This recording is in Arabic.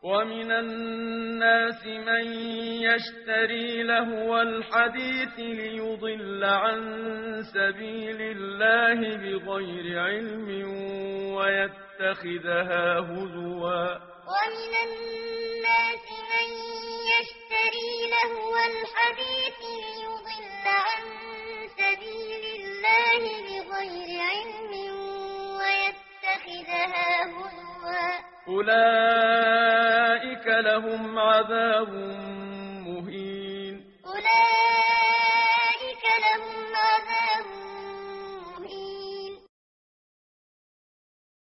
ومن الناس من يشتري لهو الحديث ليضل عن سبيل الله بغير علم ويتخذها هزوا. ومن الناس من يشتري لهو الحديث ليضل عن سبيل الله بغير علم ويتخذها هزوا. أولئك لهم عذاب مهين.